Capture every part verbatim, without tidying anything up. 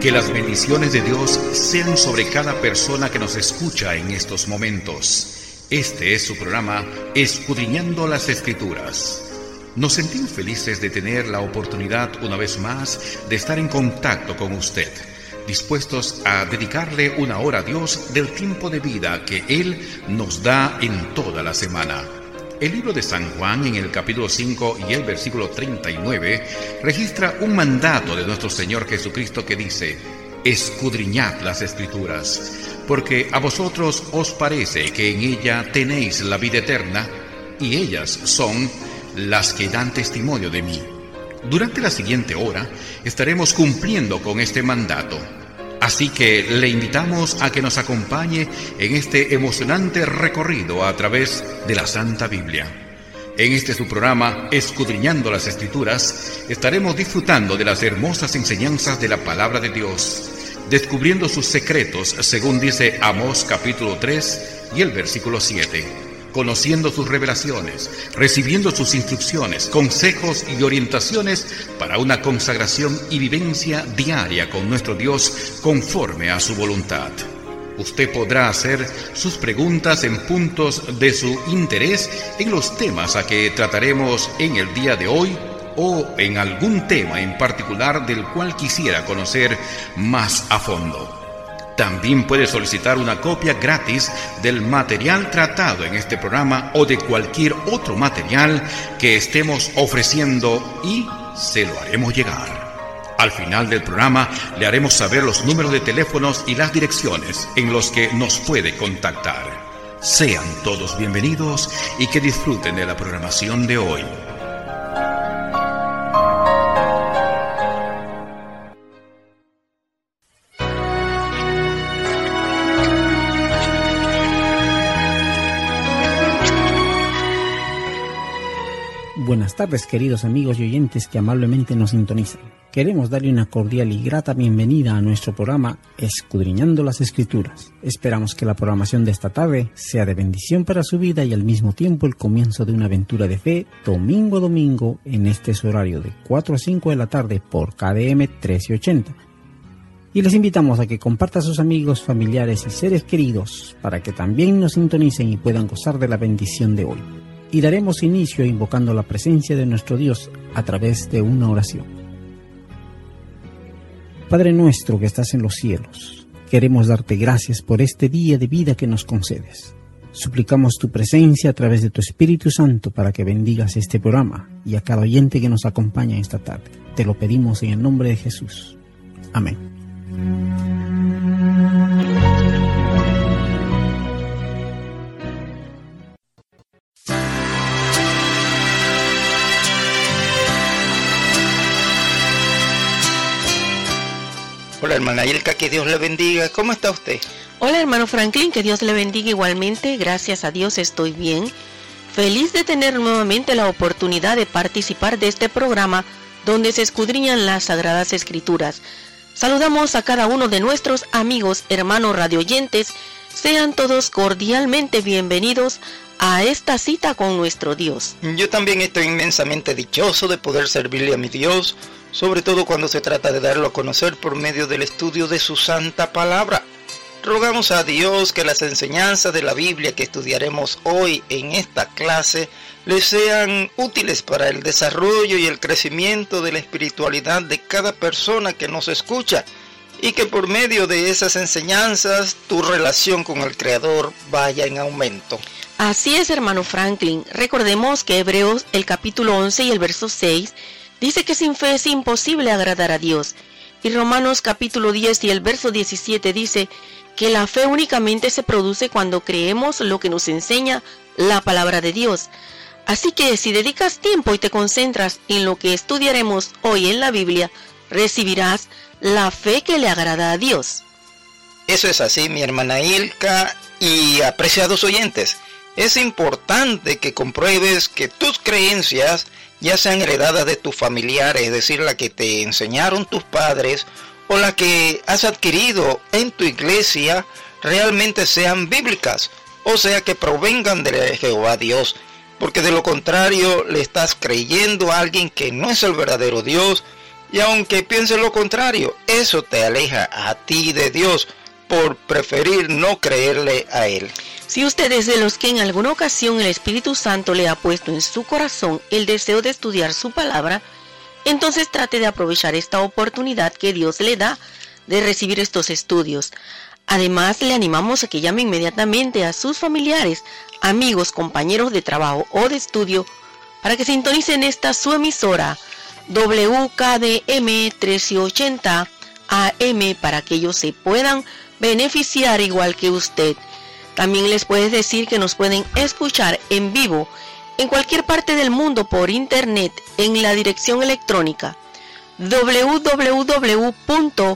Que las bendiciones de Dios sean sobre cada persona que nos escucha en estos momentos. Este es su programa, Escudriñando las Escrituras. Nos sentimos felices de tener la oportunidad una vez más de estar en contacto con usted, dispuestos a dedicarle una hora a Dios del tiempo de vida que Él nos da en toda la semana. El libro de San Juan, en el capítulo cinco y el versículo treinta y nueve, registra un mandato de nuestro Señor Jesucristo que dice: escudriñad las Escrituras, porque a vosotros os parece que en ella tenéis la vida eterna, y ellas son las que dan testimonio de mí. Durante la siguiente hora estaremos cumpliendo con este mandato. Así que le invitamos a que nos acompañe en este emocionante recorrido a través de la Santa Biblia. En este su programa, Escudriñando las Escrituras, estaremos disfrutando de las hermosas enseñanzas de la Palabra de Dios, descubriendo sus secretos, según dice Amós capítulo tres y el versículo siete, conociendo sus revelaciones, recibiendo sus instrucciones, consejos y orientaciones para una consagración y vivencia diaria con nuestro Dios conforme a su voluntad. Usted podrá hacer sus preguntas en puntos de su interés en los temas a que trataremos en el día de hoy o en algún tema en particular del cual quisiera conocer más a fondo. También puede solicitar una copia gratis del material tratado en este programa o de cualquier otro material que estemos ofreciendo y se lo haremos llegar. Al final del programa le haremos saber los números de teléfonos y las direcciones en los que nos puede contactar. Sean todos bienvenidos y que disfruten de la programación de hoy. Buenas tardes, queridos amigos y oyentes que amablemente nos sintonizan. Queremos darle una cordial y grata bienvenida a nuestro programa Escudriñando las Escrituras. Esperamos que la programación de esta tarde sea de bendición para su vida y al mismo tiempo el comienzo de una aventura de fe domingo a domingo en este su horario de cuatro a cinco de la tarde por K D M trece ochenta. Y les invitamos a que comparta a sus amigos, familiares y seres queridos para que también nos sintonicen y puedan gozar de la bendición de hoy. Y daremos inicio invocando la presencia de nuestro Dios a través de una oración. Padre nuestro que estás en los cielos, queremos darte gracias por este día de vida que nos concedes. Suplicamos tu presencia a través de tu Espíritu Santo para que bendigas este programa y a cada oyente que nos acompaña esta tarde. Te lo pedimos en el nombre de Jesús. Amén. Hola hermana Ilka, que Dios le bendiga. ¿Cómo está usted? Hola hermano Franklin, que Dios le bendiga igualmente. Gracias a Dios estoy bien. Feliz de tener nuevamente la oportunidad de participar de este programa donde se escudriñan las Sagradas Escrituras. Saludamos a cada uno de nuestros amigos, hermanos radioyentes. Sean todos cordialmente bienvenidos a esta cita con nuestro Dios. Yo también estoy inmensamente dichoso de poder servirle a mi Dios, sobre todo cuando se trata de darlo a conocer por medio del estudio de su santa palabra. Rogamos a Dios que las enseñanzas de la Biblia que estudiaremos hoy en esta clase les sean útiles para el desarrollo y el crecimiento de la espiritualidad de cada persona que nos escucha, y que por medio de esas enseñanzas tu relación con el Creador vaya en aumento. Así es, hermano Franklin. Recordemos que Hebreos, el capítulo once y el verso seis, dice que sin fe es imposible agradar a Dios. Y Romanos capítulo diez y el verso diecisiete dice que la fe únicamente se produce cuando creemos lo que nos enseña la palabra de Dios. Así que si dedicas tiempo y te concentras en lo que estudiaremos hoy en la Biblia, recibirás la fe que le agrada a Dios. Eso es así, mi hermana Ilka y apreciados oyentes. Es importante que compruebes que tus creencias, ya sean heredadas de tus familiares, es decir, la que te enseñaron tus padres, o la que has adquirido en tu iglesia, realmente sean bíblicas, o sea que provengan de Jehová Dios, porque de lo contrario le estás creyendo a alguien que no es el verdadero Dios, Y aunque pienses lo contrario, eso te aleja a ti de Dios por preferir no creerle a Él. Si usted es de los que en alguna ocasión el Espíritu Santo le ha puesto en su corazón el deseo de estudiar su palabra, entonces trate de aprovechar esta oportunidad que Dios le da de recibir estos estudios. Además, le animamos a que llame inmediatamente a sus familiares, amigos, compañeros de trabajo o de estudio para que sintonicen esta su emisora W K D M mil trescientos ochenta A M para que ellos se puedan beneficiar igual que usted. También les puedes decir que nos pueden escuchar en vivo en cualquier parte del mundo por internet en la dirección electrónica w w w punto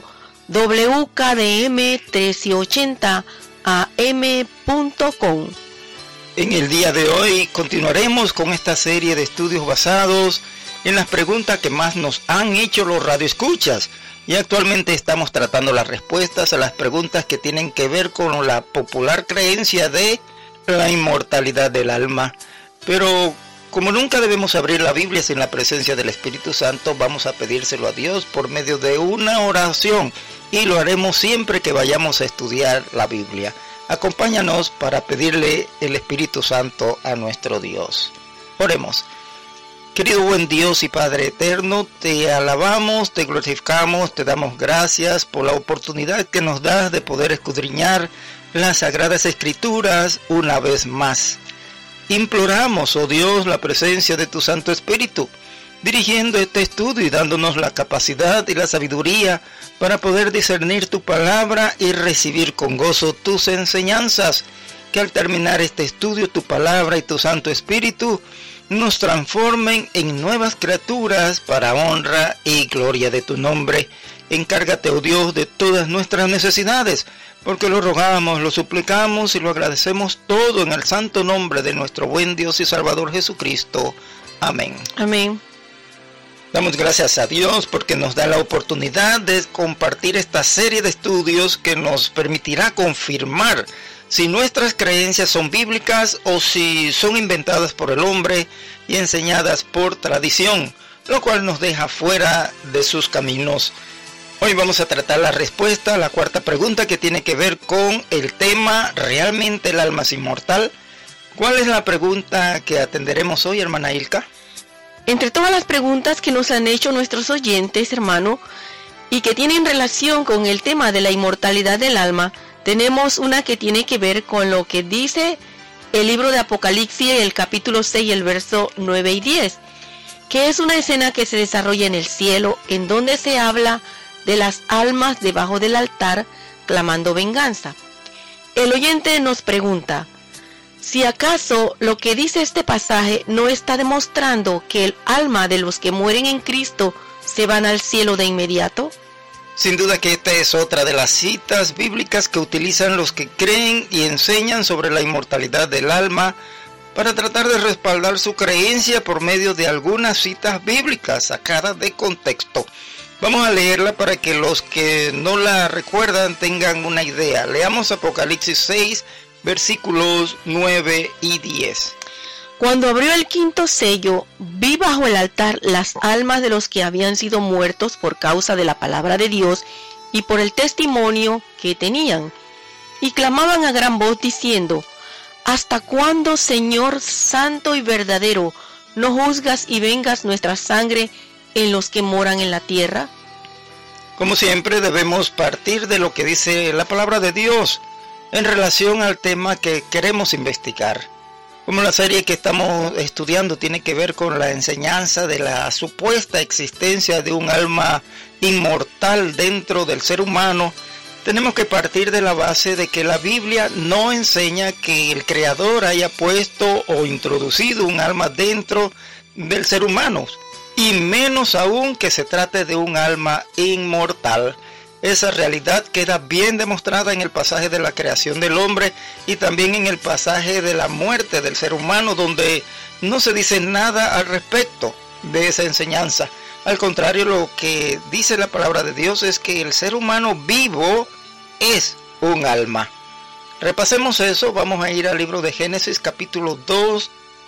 w k d m mil trescientos ochenta a m punto com. En el día de hoy continuaremos con esta serie de estudios basados en las preguntas que más nos han hecho los radioescuchas, y actualmente estamos tratando las respuestas a las preguntas que tienen que ver con la popular creencia de la inmortalidad del alma. Pero como nunca debemos abrir la Biblia sin la presencia del Espíritu Santo, vamos a pedírselo a Dios por medio de una oración, y lo haremos siempre que vayamos a estudiar la Biblia. Acompáñanos para pedirle el Espíritu Santo a nuestro Dios. Oremos. Querido buen Dios y Padre eterno, te alabamos, te glorificamos, te damos gracias por la oportunidad que nos das de poder escudriñar las Sagradas Escrituras una vez más. Imploramos, oh Dios, la presencia de tu Santo Espíritu, dirigiendo este estudio y dándonos la capacidad y la sabiduría para poder discernir tu palabra y recibir con gozo tus enseñanzas. Que al terminar este estudio, tu palabra y tu Santo Espíritu nos transformen en nuevas criaturas para honra y gloria de tu nombre. Encárgate, oh Dios, de todas nuestras necesidades, porque lo rogamos, lo suplicamos y lo agradecemos todo en el santo nombre de nuestro buen Dios y Salvador Jesucristo. Amén. Amén. Damos gracias a Dios porque nos da la oportunidad de compartir esta serie de estudios que nos permitirá confirmar si nuestras creencias son bíblicas o si son inventadas por el hombre y enseñadas por tradición, lo cual nos deja fuera de sus caminos. Hoy vamos a tratar la respuesta a la cuarta pregunta, que tiene que ver con el tema ¿realmente el alma es inmortal? ¿Cuál es la pregunta que atenderemos hoy, hermana Ilka? Entre todas las preguntas que nos han hecho nuestros oyentes, hermano, y que tienen relación con el tema de la inmortalidad del alma, tenemos una que tiene que ver con lo que dice el libro de Apocalipsis, el capítulo seis, el verso nueve y diez, que es una escena que se desarrolla en el cielo, en donde se habla de las almas debajo del altar clamando venganza. El oyente nos pregunta, si acaso lo que dice este pasaje no está demostrando que el alma de los que mueren en Cristo se van al cielo de inmediato. Sin duda que esta es otra de las citas bíblicas que utilizan los que creen y enseñan sobre la inmortalidad del alma para tratar de respaldar su creencia por medio de algunas citas bíblicas sacadas de contexto. Vamos a leerla para que los que no la recuerdan tengan una idea. Leamos Apocalipsis seis, versículos nueve y diez. Cuando abrió el quinto sello, vi bajo el altar las almas de los que habían sido muertos por causa de la palabra de Dios y por el testimonio que tenían, y clamaban a gran voz diciendo, ¿hasta cuándo, Señor santo y verdadero, no juzgas y vengas nuestra sangre en los que moran en la tierra? Como siempre, debemos partir de lo que dice la palabra de Dios en relación al tema que queremos investigar. Como la serie que estamos estudiando tiene que ver con la enseñanza de la supuesta existencia de un alma inmortal dentro del ser humano, tenemos que partir de la base de que la Biblia no enseña que el Creador haya puesto o introducido un alma dentro del ser humano, y menos aún que se trate de un alma inmortal. Esa realidad queda bien demostrada en el pasaje de la creación del hombre y también en el pasaje de la muerte del ser humano, donde no se dice nada al respecto de esa enseñanza. Al contrario, lo que dice la palabra de Dios es que el ser humano vivo es un alma. Repasemos eso. Vamos a ir al libro de Génesis capítulo dos,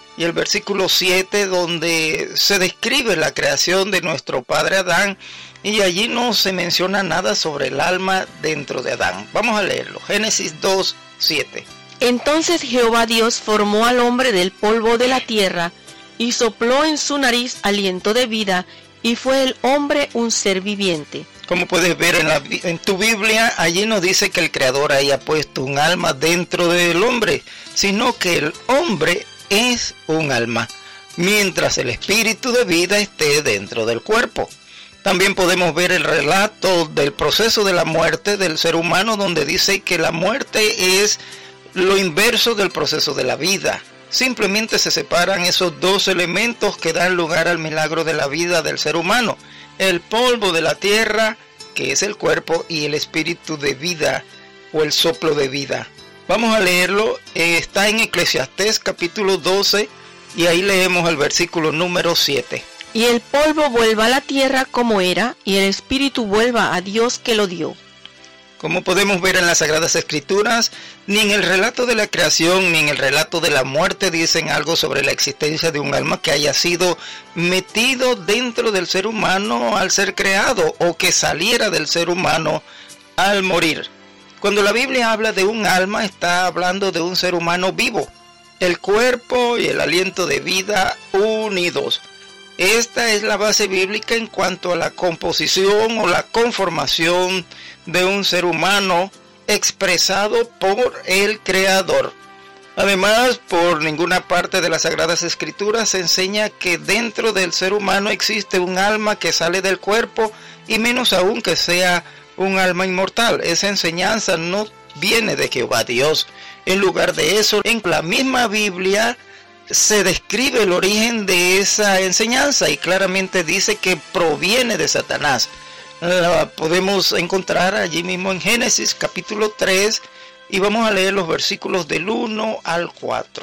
y el versículo siete, donde se describe la creación de nuestro padre Adán, y allí no se menciona nada sobre el alma dentro de Adán. Vamos a leerlo. Génesis dos, siete. Entonces Jehová Dios formó al hombre del polvo de la tierra, y sopló en su nariz aliento de vida, y fue el hombre un ser viviente. Como puedes ver en, la, en tu Biblia, allí no dice que el Creador haya puesto un alma dentro del hombre, sino que el hombre es un alma, mientras el espíritu de vida esté dentro del cuerpo. También podemos ver el relato del proceso de la muerte del ser humano, donde dice que la muerte es lo inverso del proceso de la vida. Simplemente se separan esos dos elementos que dan lugar al milagro de la vida del ser humano: el polvo de la tierra, que es el cuerpo, y el espíritu de vida o el soplo de vida. Vamos a leerlo. Eh, está en Eclesiastés capítulo doce, y ahí leemos el versículo número siete. Y el polvo vuelva a la tierra como era, y el espíritu vuelva a Dios que lo dio. Como podemos ver en las Sagradas Escrituras, ni en el relato de la creación ni en el relato de la muerte dicen algo sobre la existencia de un alma que haya sido metido dentro del ser humano al ser creado, o que saliera del ser humano al morir. Cuando la Biblia habla de un alma, está hablando de un ser humano vivo, el cuerpo y el aliento de vida unidos. Esta es la base bíblica en cuanto a la composición o la conformación de un ser humano expresado por el Creador. Además, por ninguna parte de las Sagradas Escrituras se enseña que dentro del ser humano existe un alma que sale del cuerpo, y menos aún que sea un alma inmortal. Esa enseñanza no viene de Jehová Dios. En lugar de eso, en la misma Biblia se describe el origen de esa enseñanza, y claramente dice que proviene de Satanás. La podemos encontrar allí mismo en Génesis capítulo tres, y vamos a leer los versículos del uno al cuatro.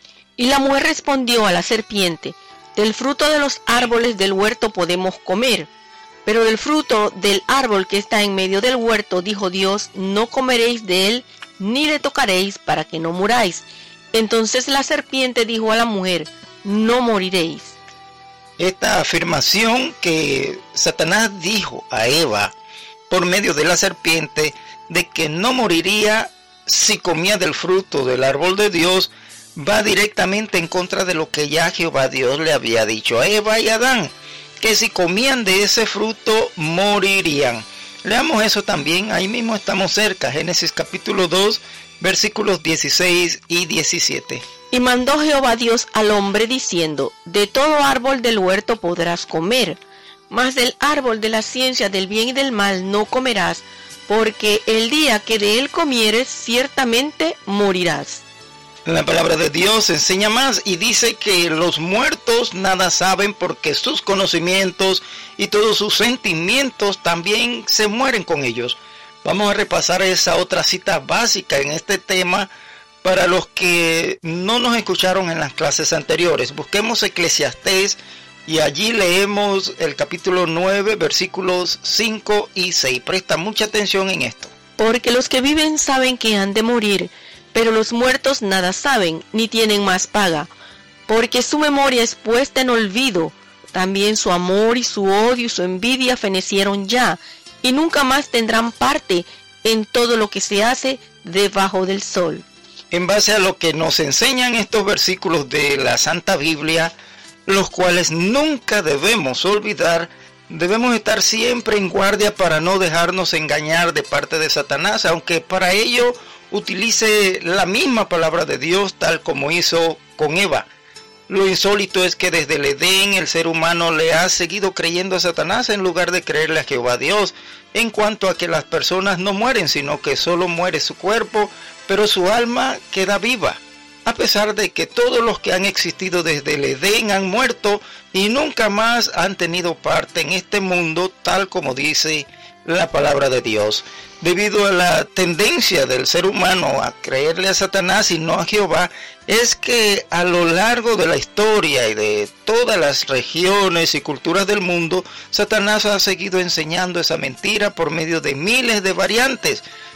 Y la mujer respondió a la serpiente: del fruto de los árboles del huerto podemos comer, pero del fruto del árbol que está en medio del huerto, dijo Dios, no comeréis de él, ni le tocaréis, para que no muráis. Entonces la serpiente dijo a la mujer: no moriréis. Esta afirmación que Satanás dijo a Eva por medio de la serpiente, de que no moriría si comía del fruto del árbol de Dios, va directamente en contra de lo que ya Jehová Dios le había dicho a Eva y a Adán, que si comían de ese fruto morirían. Leamos eso también, ahí mismo estamos cerca, Génesis capítulo dos, versículos dieciséis y diecisiete. Y mandó Jehová Dios al hombre diciendo: de todo árbol del huerto podrás comer, mas del árbol de la ciencia del bien y del mal no comerás, porque el día que de él comieres ciertamente morirás. La palabra de Dios enseña más y dice que los muertos nada saben, porque sus conocimientos y todos sus sentimientos también se mueren con ellos. Vamos a repasar esa otra cita básica en este tema para los que no nos escucharon en las clases anteriores. Busquemos Eclesiastés y allí leemos el capítulo nueve, versículos cinco y seis. Presta mucha atención en esto. Porque los que viven saben que han de morir, pero los muertos nada saben, ni tienen más paga, porque su memoria es puesta en olvido. También su amor y su odio y su envidia fenecieron ya, y nunca más tendrán parte en todo lo que se hace debajo del sol. En base a lo que nos enseñan estos versículos de la Santa Biblia, los cuales nunca debemos olvidar, debemos estar siempre en guardia para no dejarnos engañar de parte de Satanás, aunque para ello utilice la misma palabra de Dios, tal como hizo con Eva. Lo insólito es que desde el Edén el ser humano le ha seguido creyendo a Satanás en lugar de creerle a Jehová Dios, en cuanto a que las personas no mueren, sino que solo muere su cuerpo, pero su alma queda viva. A pesar de que todos los que han existido desde el Edén han muerto y nunca más han tenido parte en este mundo, tal como dice la palabra de Dios. Debido a la tendencia del ser humano a creerle a Satanás y no a Jehová, es que a lo largo de la historia y de todas las regiones y culturas del mundo, Satanás ha seguido enseñando esa mentira por medio de miles de variantes.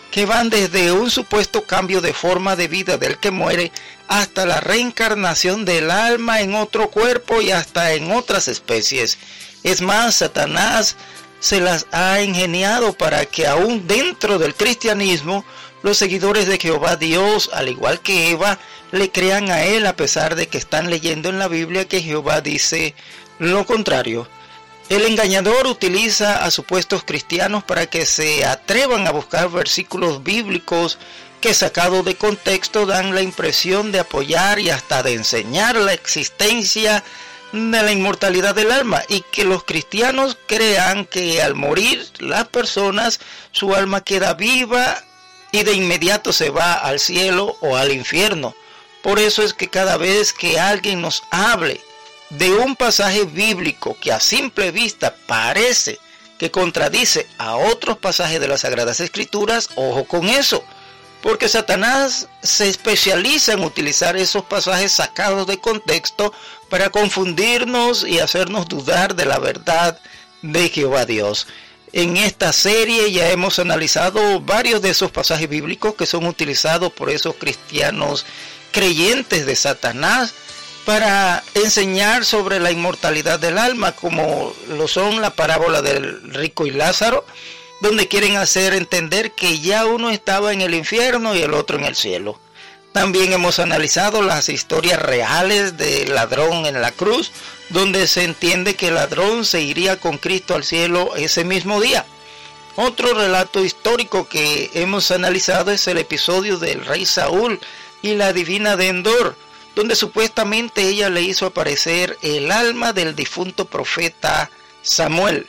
que van desde un supuesto cambio de forma de vida del que muere hasta la reencarnación del alma en otro cuerpo y hasta en otras especies. Es más, Satanás se las ha ingeniado para que aún dentro del cristianismo los seguidores de Jehová Dios, al igual que Eva, le crean a él a pesar de que están leyendo en la Biblia que Jehová dice lo contrario. El engañador utiliza a supuestos cristianos para que se atrevan a buscar versículos bíblicos que, sacados de contexto, dan la impresión de apoyar y hasta de enseñar la existencia de la inmortalidad del alma, y que los cristianos crean que al morir las personas, su alma queda viva y de inmediato se va al cielo o al infierno. Por eso es que cada vez que alguien nos hable de un pasaje bíblico que a simple vista parece que contradice a otros pasajes de las Sagradas Escrituras, ojo con eso, porque Satanás se especializa en utilizar esos pasajes sacados de contexto para confundirnos y hacernos dudar de la verdad de Jehová Dios. En esta serie ya hemos analizado varios de esos pasajes bíblicos que son utilizados por esos cristianos creyentes de Satanás para enseñar sobre la inmortalidad del alma, como lo son la parábola del rico y Lázaro, donde quieren hacer entender que ya uno estaba en el infierno y el otro en el cielo. También hemos analizado las historias reales del ladrón en la cruz, donde se entiende que el ladrón se iría con Cristo al cielo ese mismo día. Otro relato histórico que hemos analizado es el episodio del rey Saúl y la divina de Endor, donde supuestamente ella le hizo aparecer el alma del difunto profeta Samuel.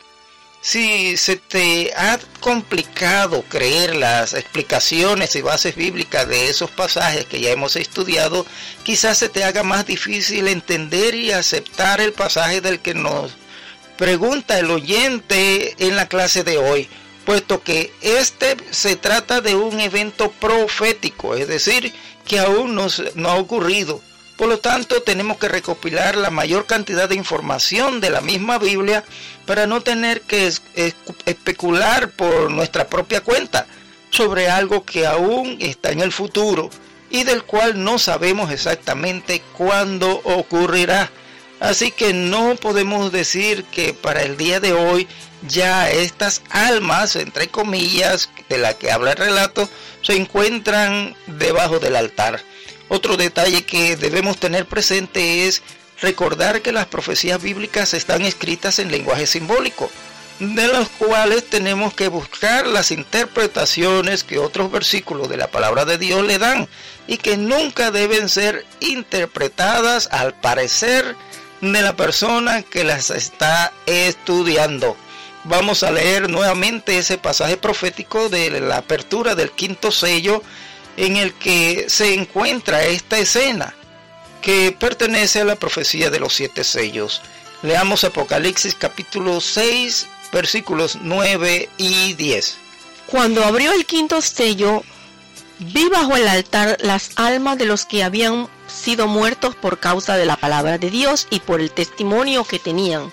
Si se te ha complicado creer las explicaciones y bases bíblicas de esos pasajes que ya hemos estudiado, quizás se te haga más difícil entender y aceptar el pasaje del que nos pregunta el oyente en la clase de hoy, puesto que este se trata de un evento profético, es decir, que aún no, no ha ocurrido. Por lo tanto, tenemos que recopilar la mayor cantidad de información de la misma Biblia para no tener que es, es, especular por nuestra propia cuenta sobre algo que aún está en el futuro y del cual no sabemos exactamente cuándo ocurrirá. Así que no podemos decir que para el día de hoy ya estas almas, entre comillas, de la que habla el relato, se encuentran debajo del altar. Otro detalle que debemos tener presente es recordar que las profecías bíblicas están escritas en lenguaje simbólico, de los cuales tenemos que buscar las interpretaciones que otros versículos de la palabra de Dios le dan, y que nunca deben ser interpretadas al parecer de la persona que las está estudiando. Vamos a leer nuevamente ese pasaje profético de la apertura del quinto sello, en el que se encuentra esta escena que pertenece a la profecía de los siete sellos. Leamos Apocalipsis capítulo seis, versículos nueve y diez. Cuando abrió el quinto sello, vi bajo el altar las almas de los que habían sido muertos por causa de la palabra de Dios y por el testimonio que tenían,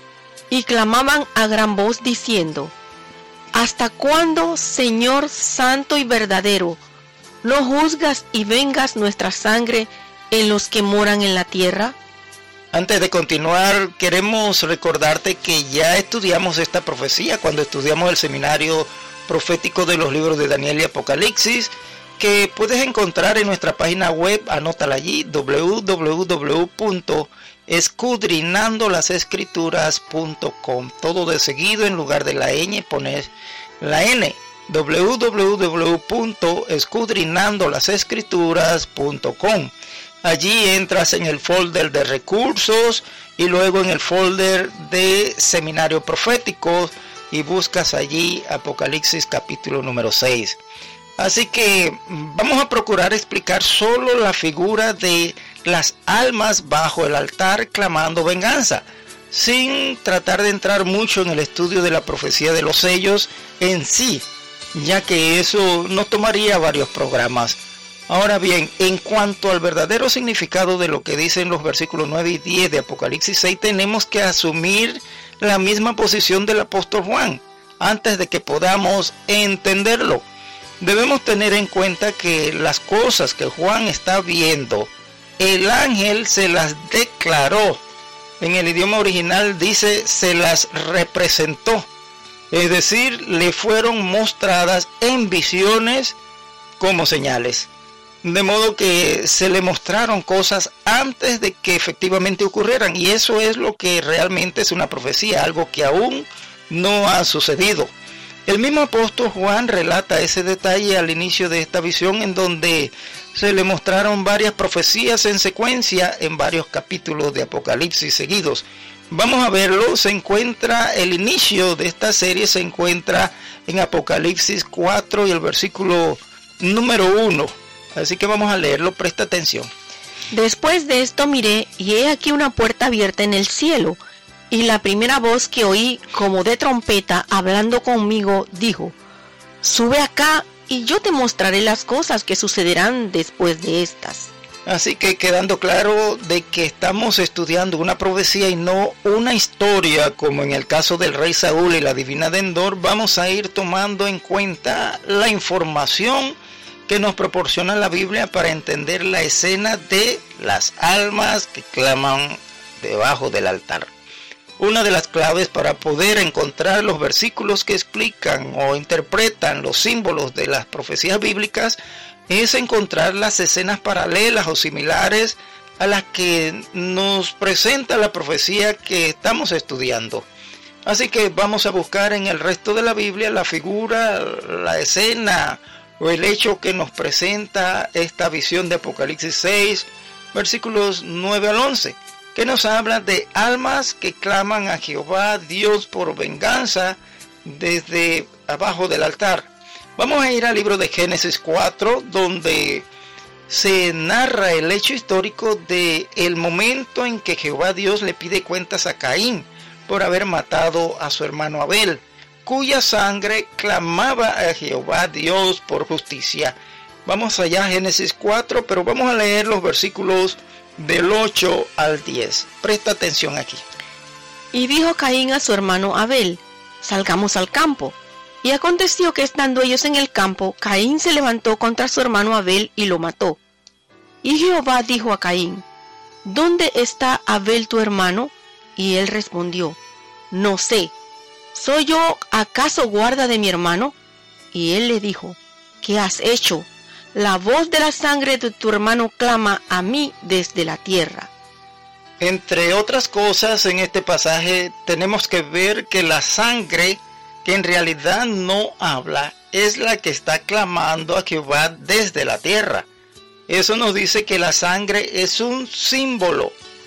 y clamaban a gran voz diciendo: ¿Hasta cuándo, Señor santo y verdadero, no juzgas y vengas nuestra sangre en los que moran en la tierra? Antes de continuar, queremos recordarte que ya estudiamos esta profecía cuando estudiamos el seminario profético de los libros de Daniel y Apocalipsis, que puedes encontrar en nuestra página web, anótala allí, doble u doble u doble u punto escudriñando las escrituras punto com. Todo de seguido, en lugar de la ñ pones la n. doble u doble u doble u punto escudriñando las escrituras punto com. Allí entras en el folder de recursos y luego en el folder de seminario profético y buscas allí Apocalipsis capítulo número seis. Así que vamos a procurar explicar solo la figura de las almas bajo el altar clamando venganza, sin tratar de entrar mucho en el estudio de la profecía de los sellos en sí, ya que eso nos tomaría varios programas. Ahora bien, en cuanto al verdadero significado de lo que dicen los versículos nueve y diez de Apocalipsis seis, tenemos que asumir la misma posición del apóstol Juan, antes de que podamos entenderlo. Debemos tener en cuenta que las cosas que Juan está viendo, el ángel se las declaró. En el idioma original dice, se las representó. Es decir, le fueron mostradas en visiones como señales. De modo que se le mostraron cosas antes de que efectivamente ocurrieran. Y eso es lo que realmente es una profecía, algo que aún no ha sucedido. El mismo apóstol Juan relata ese detalle al inicio de esta visión, en donde se le mostraron varias profecías en secuencia en varios capítulos de Apocalipsis seguidos. Vamos a verlo. Se encuentra, el inicio de esta serie se encuentra en Apocalipsis cuatro y el versículo número uno. Así que vamos a leerlo, presta atención. Después de esto miré, y he aquí una puerta abierta en el cielo, y la primera voz que oí, como de trompeta, hablando conmigo, dijo: Sube acá, y yo te mostraré las cosas que sucederán después de estas. Así que quedando claro de que estamos estudiando una profecía y no una historia, como en el caso del rey Saúl y la divina de Endor, vamos a ir tomando en cuenta la información que nos proporciona la Biblia para entender la escena de las almas que claman debajo del altar. Una de las claves para poder encontrar los versículos que explican o interpretan los símbolos de las profecías bíblicas es encontrar las escenas paralelas o similares a las que nos presenta la profecía que estamos estudiando. Así que vamos a buscar en el resto de la Biblia la figura, la escena o el hecho que nos presenta esta visión de Apocalipsis seis, versículos nueve al once, que nos habla de almas que claman a Jehová Dios por venganza desde abajo del altar. Vamos a ir al libro de Génesis cuatro, donde se narra el hecho histórico de el momento en que Jehová Dios le pide cuentas a Caín por haber matado a su hermano Abel, cuya sangre clamaba a Jehová Dios por justicia. Vamos allá a Génesis cuatro, pero vamos a leer los versículos del ocho al diez. Presta atención aquí. Y dijo Caín a su hermano Abel: Salgamos al campo. Y aconteció que estando ellos en el campo, Caín se levantó contra su hermano Abel y lo mató. Y Jehová dijo a Caín: ¿Dónde está Abel tu hermano? Y él respondió: No sé. ¿Soy yo acaso guarda de mi hermano? Y él le dijo: ¿Qué has hecho? La voz de la sangre de tu hermano clama a mí desde la tierra. Entre otras cosas, en este pasaje tenemos que ver que la sangre, que en realidad no habla, es la que está clamando a Jehová desde la tierra. Eso nos dice que la sangre es un símbolo.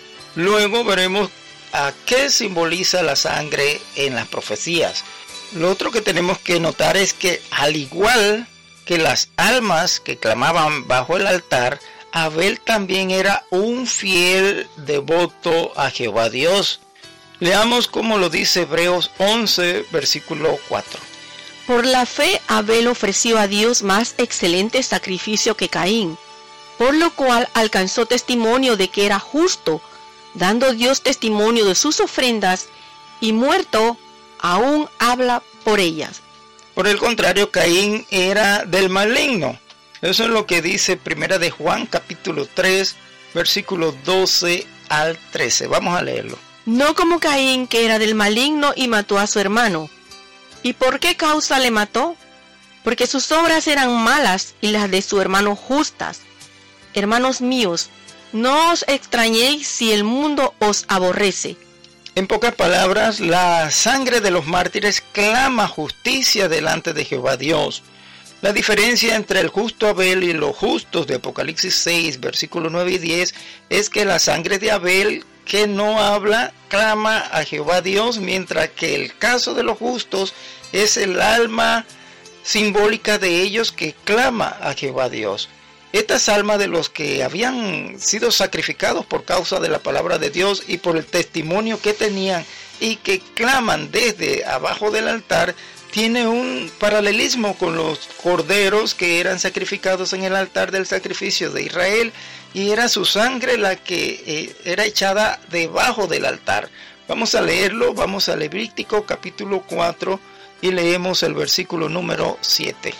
Luego veremos a qué simboliza la sangre en las profecías. Lo otro que tenemos que notar es que, al igual que las almas que clamaban bajo el altar, Abel también era un fiel devoto a Jehová Dios. Leamos cómo lo dice Hebreos once, versículo cuatro. Por la fe Abel ofreció a Dios más excelente sacrificio que Caín, por lo cual alcanzó testimonio de que era justo, dando Dios testimonio de sus ofrendas, y muerto aún habla por ellas. Por el contrario, Caín era del maligno. Eso es lo que dice Primera de Juan, capítulo tres, versículos doce al trece. Vamos a leerlo. No como Caín, que era del maligno y mató a su hermano. ¿Y por qué causa le mató? Porque sus obras eran malas y las de su hermano justas. Hermanos míos, no os extrañéis si el mundo os aborrece. En pocas palabras, la sangre de los mártires clama justicia delante de Jehová Dios. La diferencia entre el justo Abel y los justos de Apocalipsis seis, versículos nueve y diez, es que la sangre de Abel, que no habla, clama a Jehová Dios, mientras que el caso de los justos es el alma simbólica de ellos que clama a Jehová Dios. Estas almas de los que habían sido sacrificados por causa de la palabra de Dios y por el testimonio que tenían y que claman desde abajo del altar, tiene un paralelismo con los corderos que eran sacrificados en el altar del sacrificio de Israel, y era su sangre la que eh, era echada debajo del altar. Vamos a leerlo, vamos a Levítico capítulo cuatro y leemos el versículo número siete.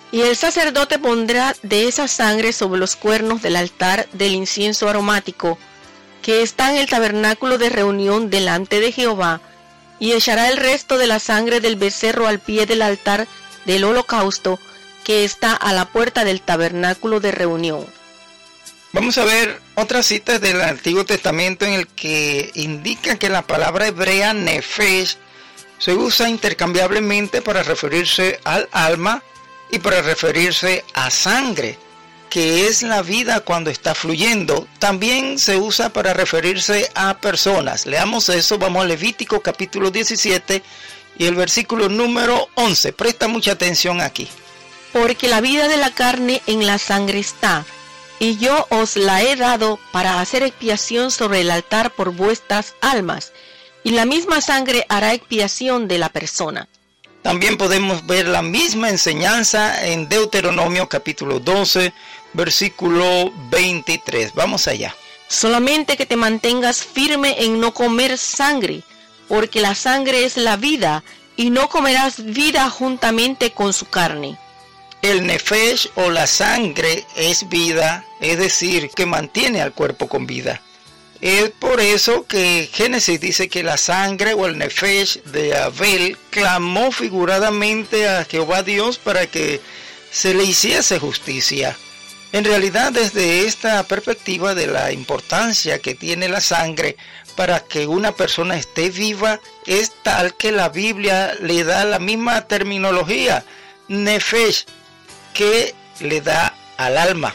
Y el sacerdote pondrá de esa sangre sobre los cuernos del altar del incienso aromático, que está en el tabernáculo de reunión delante de Jehová, y echará el resto de la sangre del becerro al pie del altar del holocausto, que está a la puerta del tabernáculo de reunión. Vamos a ver otras citas del Antiguo Testamento en el que indica que la palabra hebrea nefesh se usa intercambiablemente para referirse al alma y para referirse a sangre, que es la vida cuando está fluyendo. También se usa para referirse a personas. Leamos eso, vamos a Levítico capítulo diecisiete y el versículo número once. Presta mucha atención aquí. Porque la vida de la carne en la sangre está, y yo os la he dado para hacer expiación sobre el altar por vuestras almas, y la misma sangre hará expiación de la persona. También podemos ver la misma enseñanza en Deuteronomio capítulo doce, versículo veintitrés. Vamos allá. Solamente que te mantengas firme en no comer sangre, porque la sangre es la vida, y no comerás vida juntamente con su carne. El nefesh o la sangre es vida, es decir, que mantiene al cuerpo con vida. Es por eso que Génesis dice que la sangre o el nefesh de Abel clamó figuradamente a Jehová Dios para que se le hiciese justicia. En realidad, desde esta perspectiva de la importancia que tiene la sangre para que una persona esté viva, es tal que la Biblia le da la misma terminología, nefesh, que le da al alma.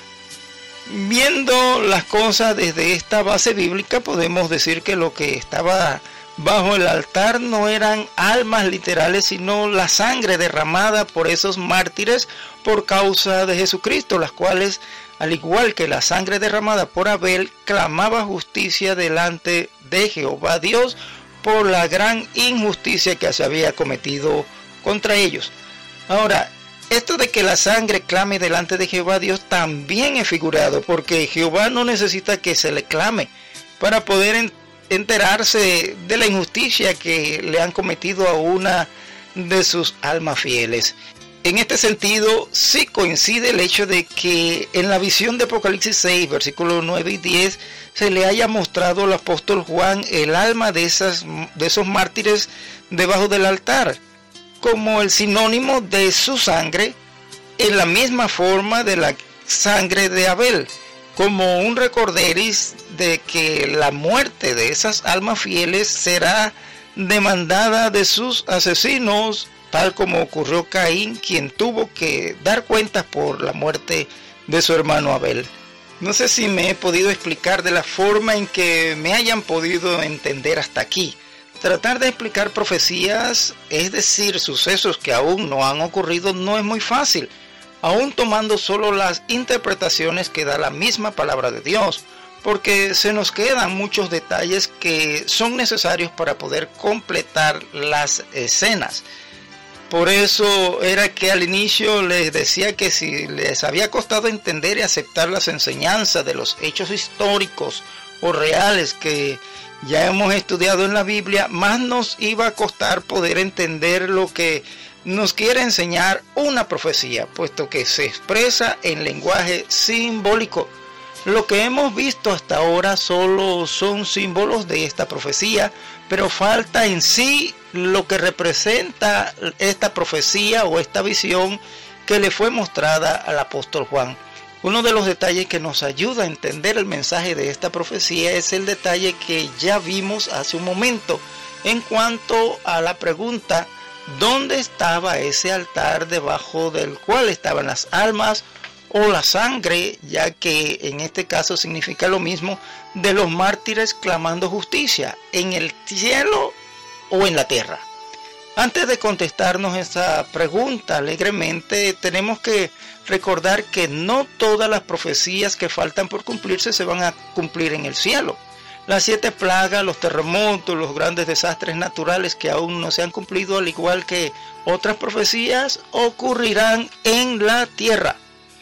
Viendo las cosas desde esta base bíblica, podemos decir que lo que estaba bajo el altar no eran almas literales, sino la sangre derramada por esos mártires por causa de Jesucristo, las cuales, al igual que la sangre derramada por Abel, clamaba justicia delante de Jehová Dios por la gran injusticia que se había cometido contra ellos. Ahora, esto de que la sangre clame delante de Jehová Dios también es figurado, porque Jehová no necesita que se le clame para poder enterarse de la injusticia que le han cometido a una de sus almas fieles. En este sentido, sí coincide el hecho de que en la visión de Apocalipsis seis, versículos nueve y diez, se le haya mostrado al apóstol Juan el alma de, esas, de esos mártires debajo del altar, como el sinónimo de su sangre, en la misma forma de la sangre de Abel, como un recorderis de que la muerte de esas almas fieles será demandada de sus asesinos, tal como ocurrió Caín, quien tuvo que dar cuentas por la muerte de su hermano Abel. No sé si me he podido explicar de la forma en que me hayan podido entender hasta aquí. Tratar de explicar profecías, es decir, sucesos que aún no han ocurrido, no es muy fácil, aún tomando solo las interpretaciones que da la misma palabra de Dios, porque se nos quedan muchos detalles que son necesarios para poder completar las escenas. Por eso era que al inicio les decía que si les había costado entender y aceptar las enseñanzas de los hechos históricos o reales que ya hemos estudiado en la Biblia, más nos iba a costar poder entender lo que nos quiere enseñar una profecía, puesto que se expresa en lenguaje simbólico. Lo que hemos visto hasta ahora solo son símbolos de esta profecía, pero falta en sí lo que representa esta profecía o esta visión que le fue mostrada al apóstol Juan. Uno de los detalles que nos ayuda a entender el mensaje de esta profecía es el detalle que ya vimos hace un momento en cuanto a la pregunta: ¿dónde estaba ese altar debajo del cual estaban las almas o la sangre? Ya que en este caso significa lo mismo, de los mártires clamando justicia, ¿en el cielo o en la tierra? Antes de contestarnos esa pregunta alegremente, tenemos que recordar que no todas las profecías que faltan por cumplirse se van a cumplir en el cielo. Las siete plagas, los terremotos, los grandes desastres naturales que aún no se han cumplido, al igual que otras profecías, ocurrirán en la tierra.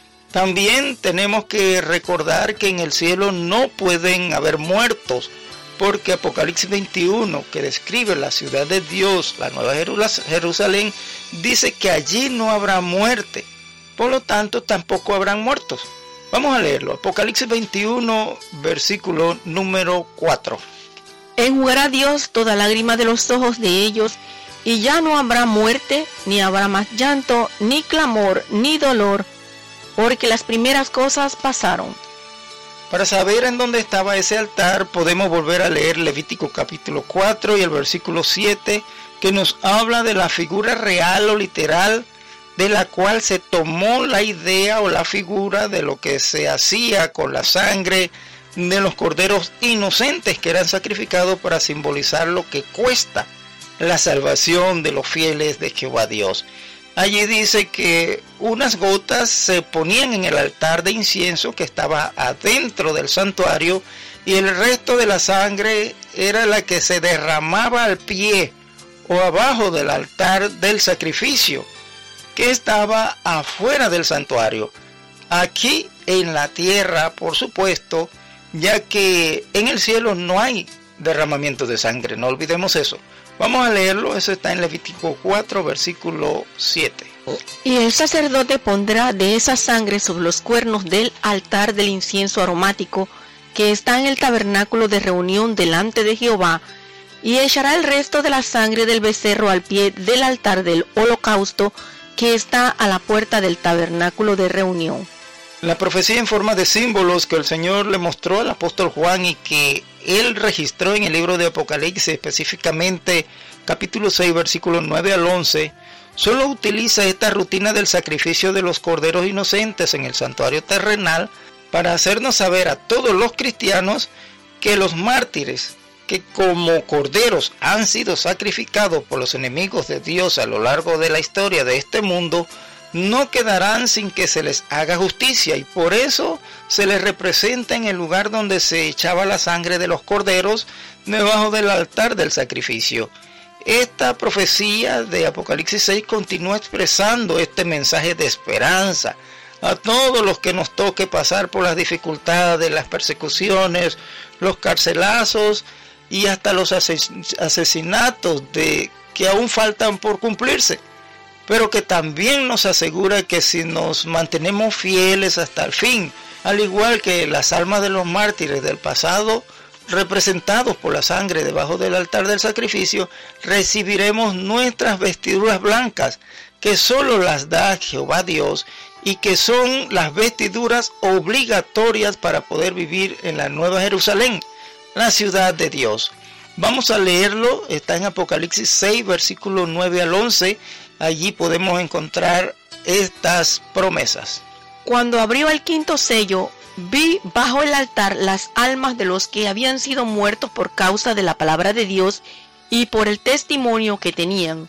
También tenemos que recordar que en el cielo no pueden haber muertos, porque Apocalipsis veintiuno, que describe la ciudad de Dios, la nueva Jerusalén, dice que allí no habrá muerte. por lo tanto tampoco habrán muertos. Vamos a leerlo. Apocalipsis veintiuno, versículo número cuatro. Enjugará Dios toda lágrima de los ojos de ellos, y ya no habrá muerte, ni habrá más llanto, ni clamor, ni dolor, porque las primeras cosas pasaron. Para saber en dónde estaba ese altar, podemos volver a leer Levítico capítulo cuatro y el versículo siete, que nos habla de la figura real o literal de la cual se tomó la idea o la figura de lo que se hacía con la sangre de los corderos inocentes que eran sacrificados para simbolizar lo que cuesta la salvación de los fieles de Jehová Dios. Allí dice que unas gotas se ponían en el altar de incienso que estaba adentro del santuario, y el resto de la sangre era la que se derramaba al pie o abajo del altar del sacrificio, que estaba afuera del santuario. Aquí en la tierra, por supuesto, ya que en el cielo no hay derramamiento de sangre, no olvidemos eso. Vamos a leerlo, eso está en Levítico cuatro, versículo siete. Y el sacerdote pondrá de esa sangre sobre los cuernos del altar del incienso aromático que está en el tabernáculo de reunión delante de Jehová, y echará el resto de la sangre del becerro al pie del altar del holocausto que está a la puerta del tabernáculo de reunión. La profecía en forma de símbolos que el Señor le mostró al apóstol Juan y que él registró en el libro de Apocalipsis, específicamente capítulo seis, versículos nueve al once, solo utiliza esta rutina del sacrificio de los corderos inocentes en el santuario terrenal para hacernos saber a todos los cristianos que los mártires, que como corderos han sido sacrificados por los enemigos de Dios a lo largo de la historia de este mundo, no quedarán sin que se les haga justicia, y por eso se les representa en el lugar donde se echaba la sangre de los corderos, debajo del altar del sacrificio. Esta profecía de Apocalipsis seis continúa expresando este mensaje de esperanza a todos los que nos toque pasar por las dificultades, las persecuciones, los carcelazos y hasta los asesinatos de que aún faltan por cumplirse, pero que también nos asegura que si nos mantenemos fieles hasta el fin, al igual que las almas de los mártires del pasado, representados por la sangre debajo del altar del sacrificio, recibiremos nuestras vestiduras blancas, que solo las da Jehová Dios, y que son las vestiduras obligatorias para poder vivir en la Nueva Jerusalén, la ciudad de Dios. Vamos a leerlo, está en Apocalipsis seis, versículos nueve al once, allí podemos encontrar estas promesas. Cuando abrió el quinto sello, vi bajo el altar las almas de los que habían sido muertos por causa de la palabra de Dios y por el testimonio que tenían.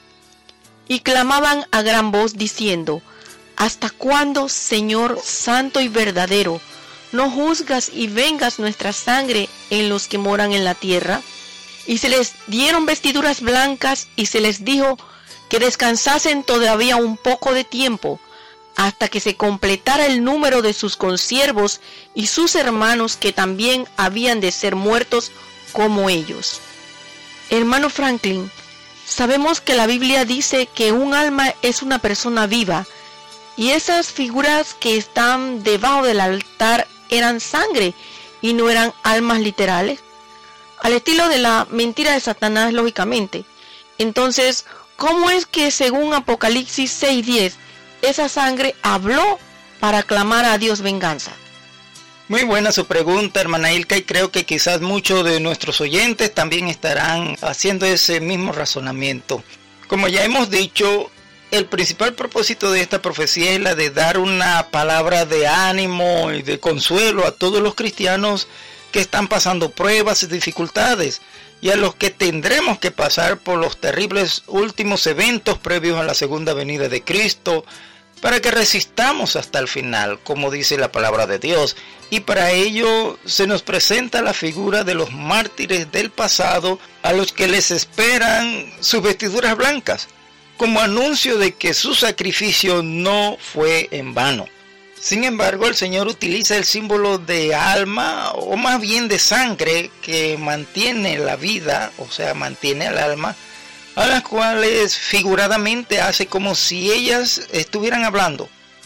Y clamaban a gran voz diciendo: ¿Hasta cuándo, Señor santo y verdadero, no juzgas y vengas nuestra sangre en los que moran en la tierra? Y se les dieron vestiduras blancas, y se les dijo que descansasen todavía un poco de tiempo, hasta que se completara el número de sus consiervos y sus hermanos que también habían de ser muertos como ellos. Hermano Franklin, sabemos que la Biblia dice que un alma es una persona viva, y esas figuras que están debajo del altar eran sangre y no eran almas literales, al estilo de la mentira de Satanás, lógicamente. Entonces, ¿cómo es que según Apocalipsis seis diez, esa sangre habló para clamar a Dios venganza? Muy buena su pregunta, hermana Ilka, y creo que quizás muchos de nuestros oyentes también estarán haciendo ese mismo razonamiento. Como ya hemos dicho, el principal propósito de esta profecía es la de dar una palabra de ánimo y de consuelo a todos los cristianos que están pasando pruebas y dificultades, y a los que tendremos que pasar por los terribles últimos eventos previos a la segunda venida de Cristo, para que resistamos hasta el final, como dice la palabra de Dios. Y para ello se nos presenta la figura de los mártires del pasado, a los que les esperan sus vestiduras blancas, como anuncio de que su sacrificio no fue en vano. Sin embargo, el Señor utiliza el símbolo de alma, o más bien de sangre, que mantiene la vida, o sea, mantiene al alma, a las cuales figuradamente hace como si ellas estuvieran hablando.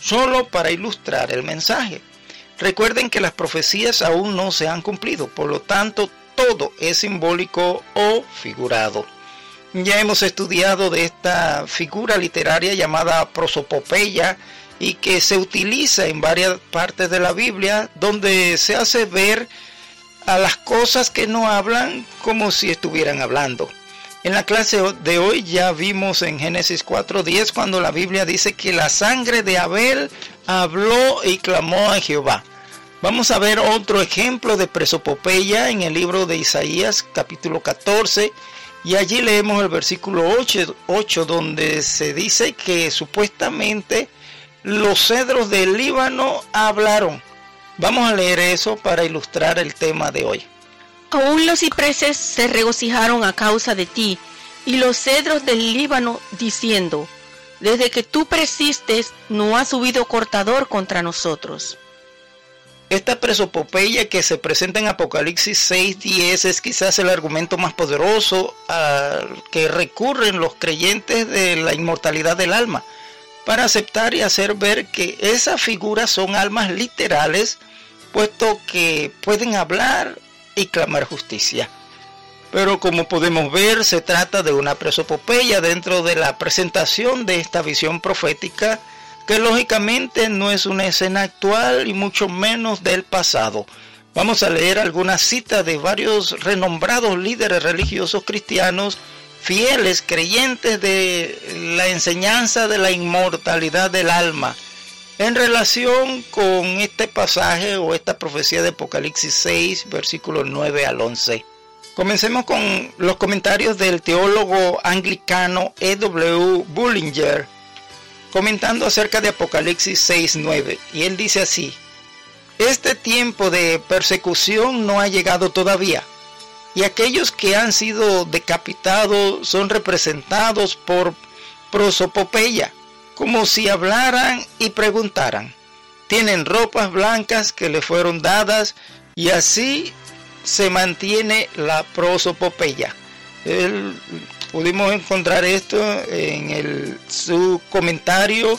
solo para ilustrar el mensaje. Recuerden que las profecías aún no se han cumplido, por lo tanto todo es simbólico o figurado. Ya hemos estudiado de esta figura literaria llamada prosopopeya y que se utiliza en varias partes de la Biblia, donde se hace ver a las cosas que no hablan como si estuvieran hablando. En la clase de hoy ya vimos en Génesis cuatro diez cuando la Biblia dice que la sangre de Abel habló y clamó a Jehová. Vamos a ver otro ejemplo de prosopopeya en el libro de Isaías capítulo catorce, y allí leemos el versículo ocho donde se dice que supuestamente los cedros del Líbano hablaron. Vamos a leer eso para ilustrar el tema de hoy. Aún los cipreses se regocijaron a causa de ti, y los cedros del Líbano, diciendo: desde que tú persistes, no ha subido cortador contra nosotros. Esta prosopopeya que se presenta en Apocalipsis seis diez es quizás el argumento más poderoso al que recurren los creyentes de la inmortalidad del alma, para aceptar y hacer ver que esas figuras son almas literales, puesto que pueden hablar y clamar justicia. Pero como podemos ver, se trata de una prosopopeya dentro de la presentación de esta visión profética, que lógicamente no es una escena actual y mucho menos del pasado. Vamos a leer algunas citas de varios renombrados líderes religiosos cristianos, fieles creyentes de la enseñanza de la inmortalidad del alma, en relación con este pasaje o esta profecía de Apocalipsis seis, versículos nueve al once. Comencemos con los comentarios del teólogo anglicano E W Bullinger, comentando acerca de Apocalipsis seis nueve, y él dice así: este tiempo de persecución no ha llegado todavía, y aquellos que han sido decapitados son representados por prosopopeya, como si hablaran y preguntaran. Tienen ropas blancas que le fueron dadas, y así se mantiene la prosopopeya. Él, pudimos encontrar esto en el, su comentario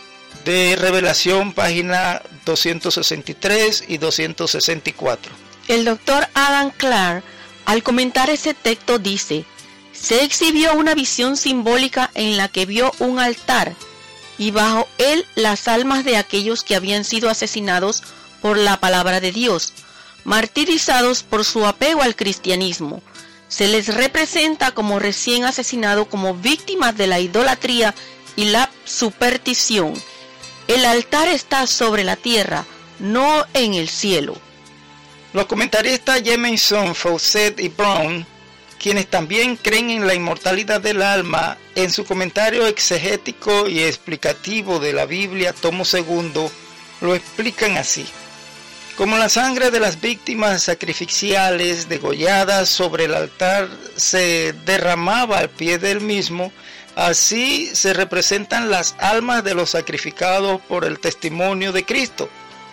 de Revelación, página doscientos sesenta y tres y doscientos sesenta y cuatro. El doctor Adam Clark, al comentar ese texto, dice: se exhibió una visión simbólica en la que vio un altar, y bajo él las almas de aquellos que habían sido asesinados por la palabra de Dios, martirizados por su apego al cristianismo. Se les representa como recién asesinados, como víctimas de la idolatría y la superstición. El altar está sobre la tierra, no en el cielo. Los comentaristas Jameson, Fawcett y Brown, quienes también creen en la inmortalidad del alma, en su comentario exegético y explicativo de la Biblia, tomo segundo, lo explican así: como la sangre de las víctimas sacrificiales degolladas sobre el altar se derramaba al pie del mismo, así se representan las almas de los sacrificados por el testimonio de Cristo,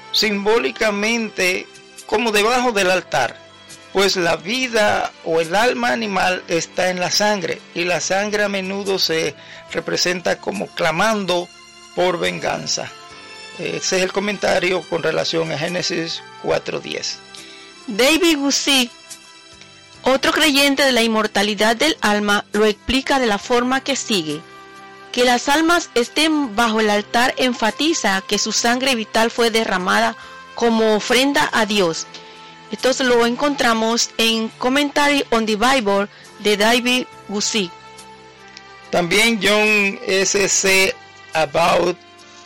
simbólicamente como debajo del altar, pues la vida o el alma animal está en la sangre, y la sangre a menudo se representa como clamando por venganza. Ese es el comentario con relación a Génesis cuatro diez. David Guzik, otro creyente de la inmortalidad del alma, lo explica de la forma que sigue: que las almas estén bajo el altar enfatiza que su sangre vital fue derramada como ofrenda a Dios. Esto lo encontramos en Commentary on the Bible de David Guzik. También John S C About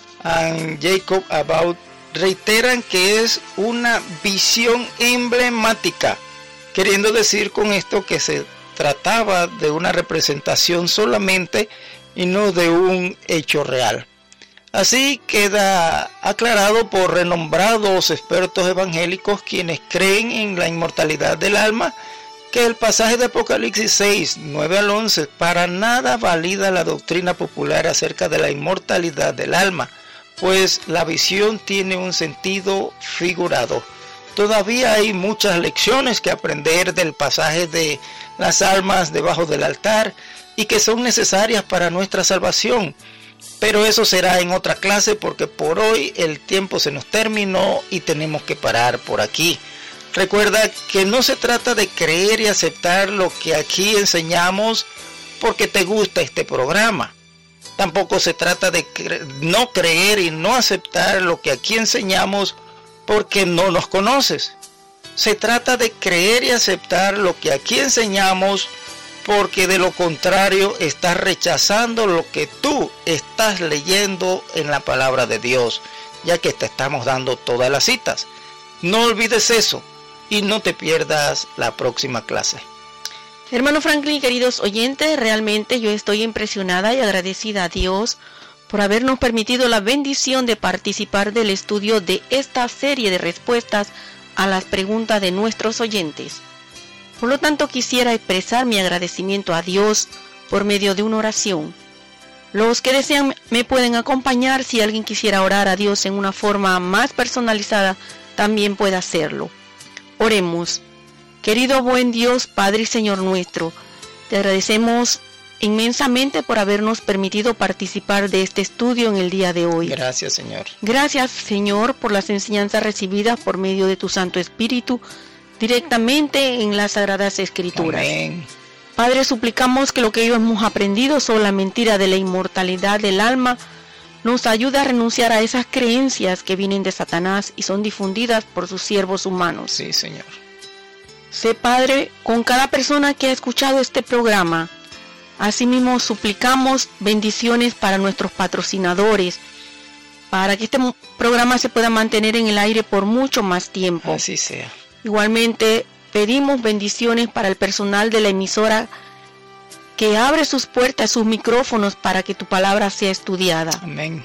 and Jacob About reiteran que es una visión emblemática, queriendo decir con esto que se trataba de una representación solamente y no de un hecho real. Así queda aclarado por renombrados expertos evangélicos, quienes creen en la inmortalidad del alma, que el pasaje de Apocalipsis seis, nueve al once para nada valida la doctrina popular acerca de la inmortalidad del alma, pues la visión tiene un sentido figurado. Todavía hay muchas lecciones que aprender del pasaje de las almas debajo del altar y que son necesarias para nuestra salvación. Pero eso será en otra clase, porque por hoy el tiempo se nos terminó y tenemos que parar por aquí. Recuerda que no se trata de creer y aceptar lo que aquí enseñamos porque te gusta este programa. Tampoco se trata de cre- no creer y no aceptar lo que aquí enseñamos porque no nos conoces. Se trata de creer y aceptar lo que aquí enseñamos porque de lo contrario estás rechazando lo que tú estás leyendo en la palabra de Dios, ya que te estamos dando todas las citas. No olvides eso y no te pierdas la próxima clase. Hermano Franklin, queridos oyentes, realmente yo estoy impresionada y agradecida a Dios por habernos permitido la bendición de participar del estudio de esta serie de respuestas a las preguntas de nuestros oyentes. Por lo tanto, quisiera expresar mi agradecimiento a Dios por medio de una oración. Los que desean me pueden acompañar. Si alguien quisiera orar a Dios en una forma más personalizada, también puede hacerlo. Oremos. Querido buen Dios, Padre y Señor nuestro, te agradecemos inmensamente por habernos permitido participar de este estudio en el día de hoy. Gracias, Señor. Gracias, Señor, por las enseñanzas recibidas por medio de tu Santo Espíritu directamente en las Sagradas Escrituras. Amén. Padre, suplicamos que lo que hemos aprendido sobre la mentira de la inmortalidad del alma nos ayude a renunciar a esas creencias que vienen de Satanás y son difundidas por sus siervos humanos. Sí, Señor. Sé, Padre, con cada persona que ha escuchado este programa. Asimismo, suplicamos bendiciones para nuestros patrocinadores, para que este programa se pueda mantener en el aire por mucho más tiempo. Así sea. Igualmente, pedimos bendiciones para el personal de la emisora que abre sus puertas, sus micrófonos para que tu palabra sea estudiada. Amén.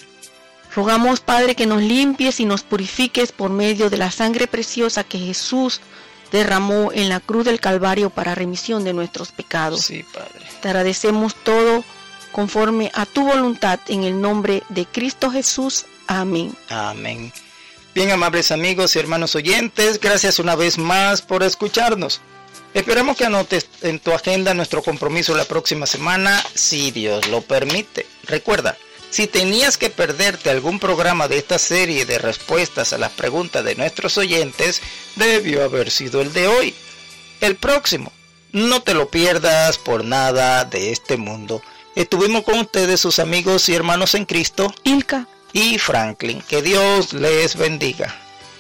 Rogamos, Padre, que nos limpies y nos purifiques por medio de la sangre preciosa que Jesús derramó en la cruz del Calvario para remisión de nuestros pecados. Sí, Padre. Te agradecemos todo conforme a tu voluntad en el nombre de Cristo Jesús. Amén. Amén. Bien, amables amigos y hermanos oyentes, gracias una vez más por escucharnos. Esperamos que anotes en tu agenda nuestro compromiso la próxima semana, si Dios lo permite. Recuerda, si tenías que perderte algún programa de esta serie de respuestas a las preguntas de nuestros oyentes, debió haber sido el de hoy. El próximo, no te lo pierdas por nada de este mundo. Estuvimos con ustedes, sus amigos y hermanos en Cristo, Ilka y Franklin. Que Dios les bendiga.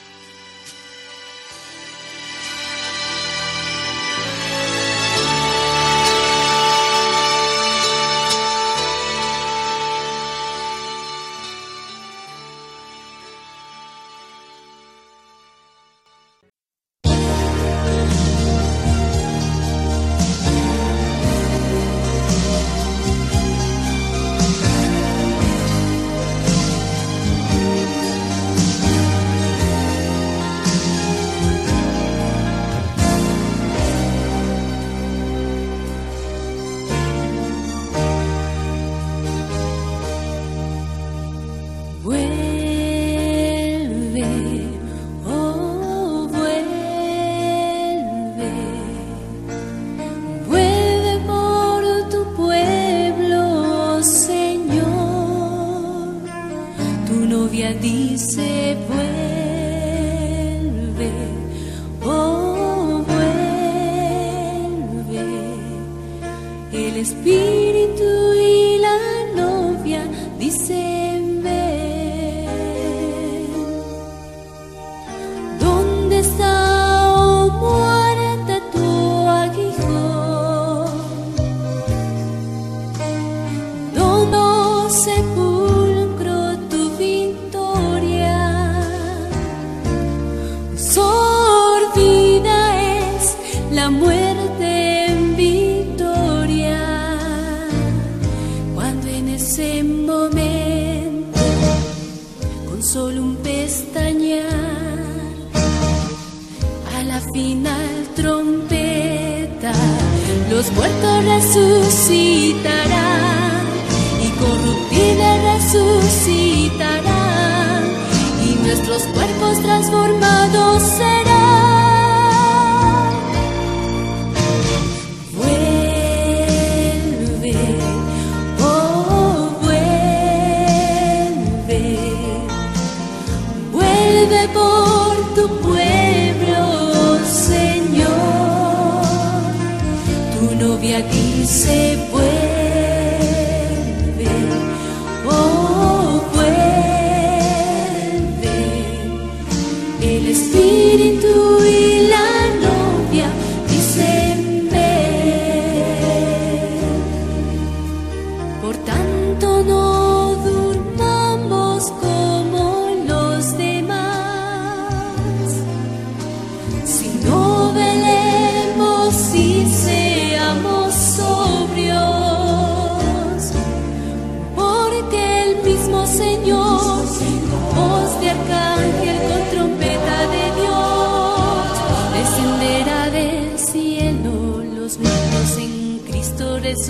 Dice vuelve, oh vuelve, el espíritu y la novia dicen ven. ¿Dónde está, oh muerte, tu aguijón? ¿Dónde se la muerte en victoria, cuando en ese momento, con solo un pestañear, a la final trompeta, los muertos resucitarán, incorruptibles resucitarán, y nuestros cuerpos transformados serán. Vuelve, oh vuelve.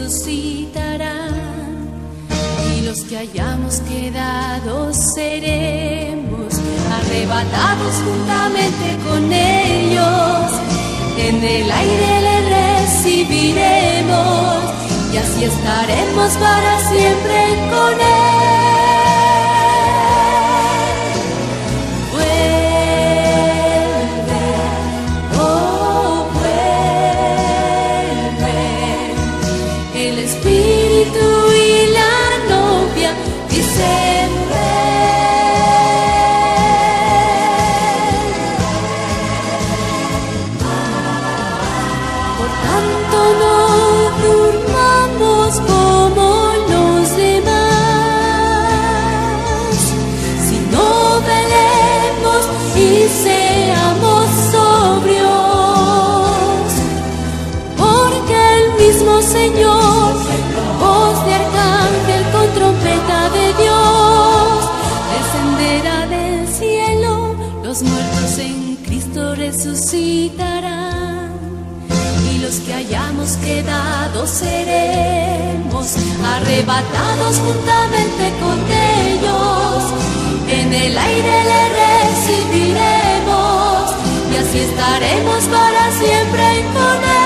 resucitarán, y los que hayamos quedado seremos arrebatados juntamente con ellos. En el aire le recibiremos, y así estaremos para siempre con él. Señor, voz de arcángel con trompeta de Dios, descenderá del cielo, los muertos en Cristo resucitarán, y los que hayamos quedado seremos arrebatados juntamente con ellos. En el aire le recibiremos, y así estaremos para siempre con él.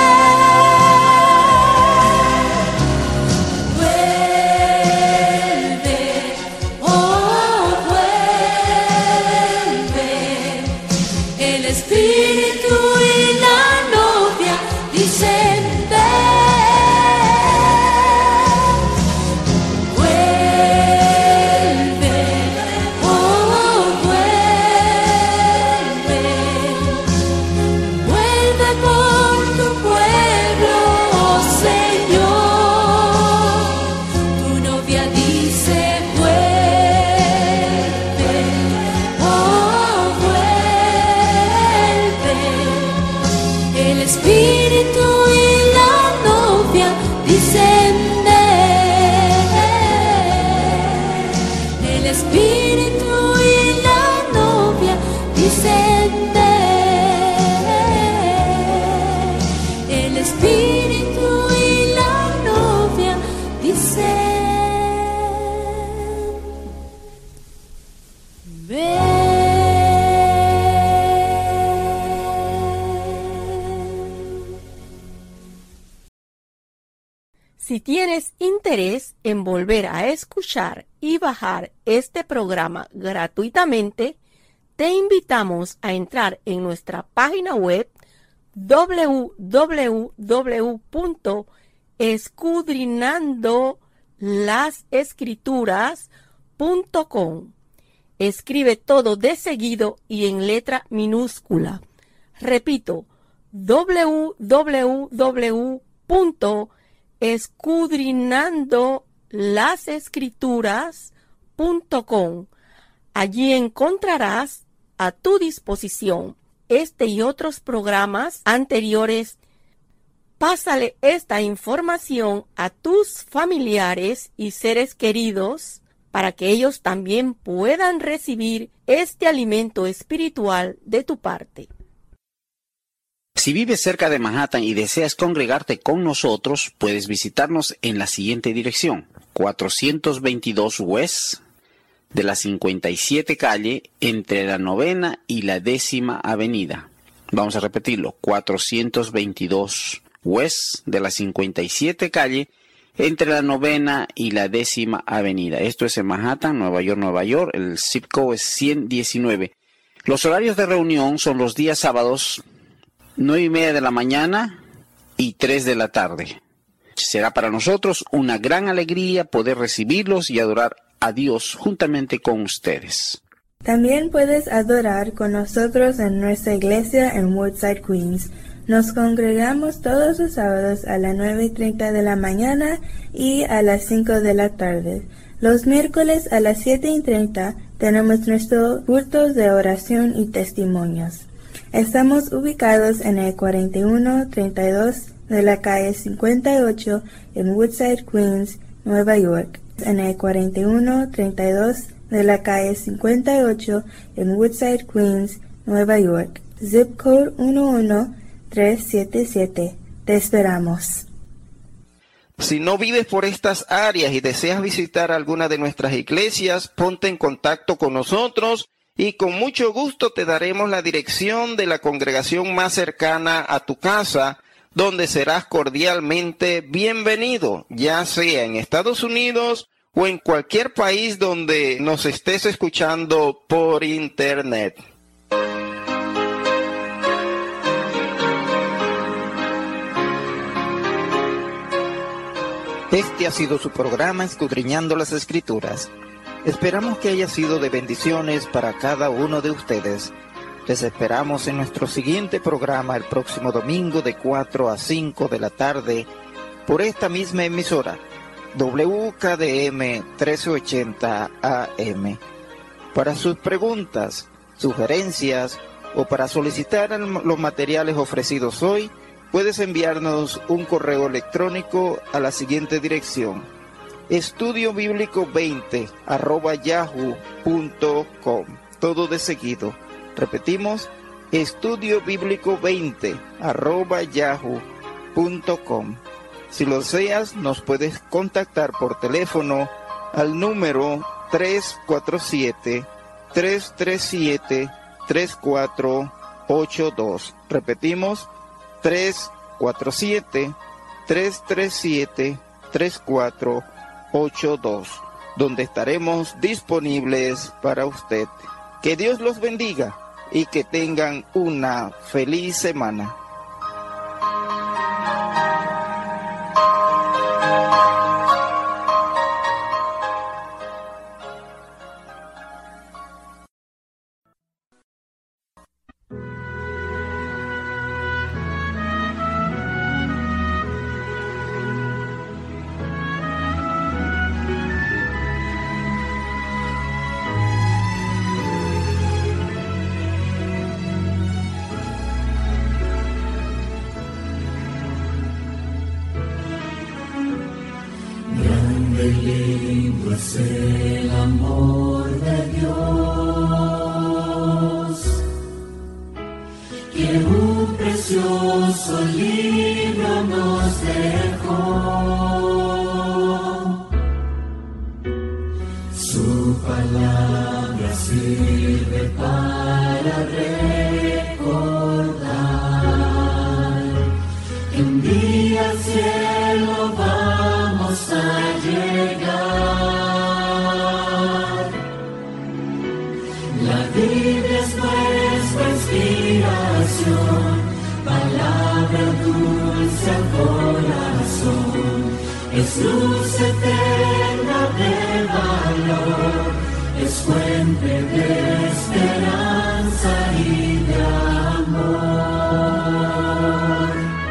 Si tienes interés en volver a escuchar y bajar este programa gratuitamente, te invitamos a entrar en nuestra página web doble u doble u doble u punto escudriñando las escrituras punto com. Escribe todo de seguido y en letra minúscula. Repito, doble u doble u doble u punto escudriñando las escrituras punto com. Allí encontrarás a tu disposición este y otros programas anteriores. Pásale esta información a tus familiares y seres queridos para que ellos también puedan recibir este alimento espiritual de tu parte. Si vives cerca de Manhattan y deseas congregarte con nosotros, puedes visitarnos en la siguiente dirección: cuatrocientos veintidós West de la cincuenta y siete calle, entre la novena y la décima avenida. Vamos a repetirlo: cuatrocientos veintidós West de la cincuenta y siete calle, entre la novena y la décima avenida. Esto es en Manhattan, Nueva York, Nueva York. El zip code es ciento diecinueve. Los horarios de reunión son los días sábados, nueve y media de la mañana y tres de la tarde. Será para nosotros una gran alegría poder recibirlos y adorar a Dios juntamente con ustedes. También puedes adorar con nosotros en nuestra iglesia en Woodside, Queens. Nos congregamos todos los sábados a las nueve y treinta de la mañana y a las cinco de la tarde. Los miércoles a las siete y treinta tenemos nuestros cultos de oración y testimonios. Estamos ubicados en el cuarenta y uno treinta y dos de la calle cincuenta y ocho en Woodside, Queens, Nueva York. En el cuarenta y uno treinta y dos de la calle cincuenta y ocho en Woodside, Queens, Nueva York. Zip code uno uno tres siete siete. Te esperamos. Si no vives por estas áreas y deseas visitar alguna de nuestras iglesias, ponte en contacto con nosotros y con mucho gusto te daremos la dirección de la congregación más cercana a tu casa, donde serás cordialmente bienvenido, ya sea en Estados Unidos o en cualquier país donde nos estés escuchando por internet. Este ha sido su programa Escudriñando las Escrituras. Esperamos que haya sido de bendiciones para cada uno de ustedes. Les esperamos en nuestro siguiente programa el próximo domingo de cuatro a cinco de la tarde por esta misma emisora, W K D M trece ochenta A M. Para sus preguntas, sugerencias o para solicitar los materiales ofrecidos hoy, puedes enviarnos un correo electrónico a la siguiente dirección: estudio bíblico veinte arroba yahoo punto com. Todo de seguido. Repetimos, estudio bíblico veinte arroba yahoo punto com. Si lo deseas, nos puedes contactar por teléfono al número tres cuatro siete, tres tres siete, tres cuatro ocho dos. Repetimos, tres cuatro siete, tres tres siete, tres cuatro ocho dos, donde estaremos disponibles para usted. Que Dios los bendiga y que tengan una feliz semana. Es el amor de Dios, que un precioso libro nos dejó. Su palabra sirve para recordar que un día al cielo vamos a llegar. La Biblia es nuestra inspiración, palabra dulce al corazón, es luz eterna de valor, es fuente de esperanza y de amor.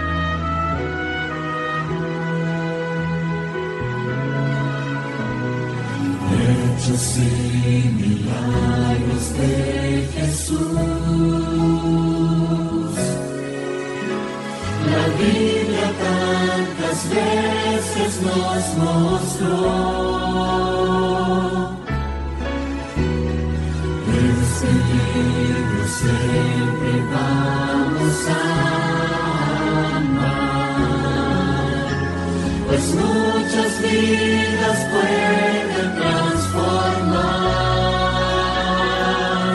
Hechos y milagros de Jesús, la Biblia tantas veces nos mostró. Este libro siempre vamos a amar, pues muchas vidas pueden transformar.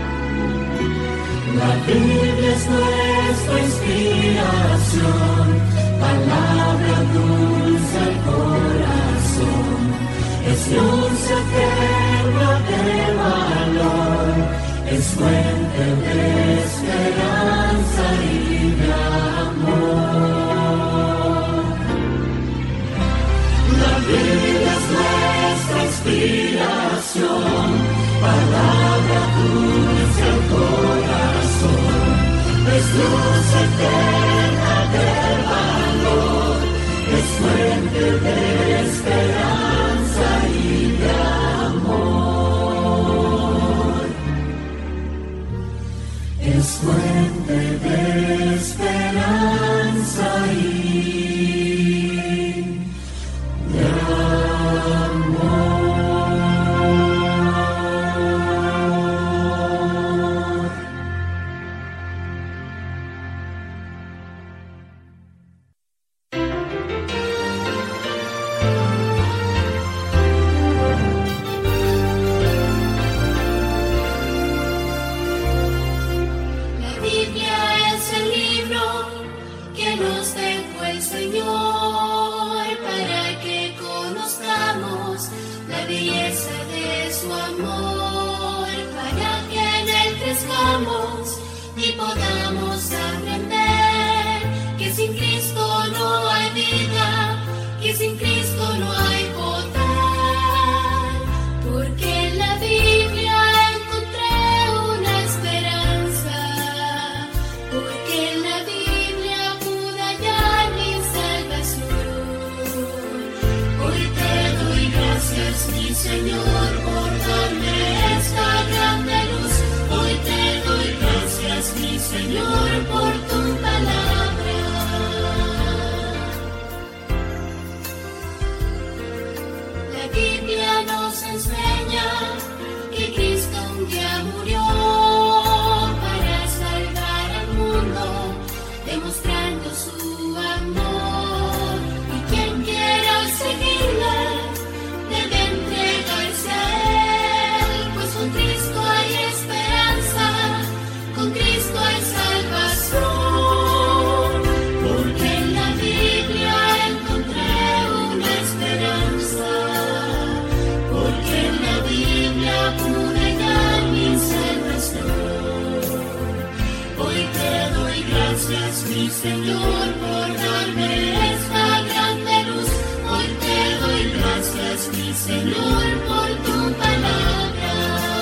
La Biblia es nuestra inspiración, palabra dulce al corazón, es luz eterna de valor, es fuente de esperanza y de amor. La Biblia es nuestra inspiración, palabra dulce al corazón, es luz eterna de valor, es fuente de esperanza y de amor. Es fuente de esperanza y de amor. podamos aprender que sin Cristo no hay vida, que sin Cristo no hay poder, porque en la Biblia encontré una esperanza, porque en la Biblia pude hallar mi salvación. Hoy te doy gracias, mi Señor, por darme esta grande luz. Hoy te doy gracias, mi Señor, por tu palabra. La Biblia nos enseña que Cristo un día murió para salvar al mundo, demostrando su amor. Y quien quiera seguirle debe entregarse a Él, pues con Cristo hay esperanza, con Cristo hay salvación. Porque en la Biblia encontré una esperanza, porque en la Biblia pude hallar mi salvación. Hoy te doy gracias, mi Señor, por darme esta grande luz. Hoy te doy gracias, mi Señor, por tu palabra.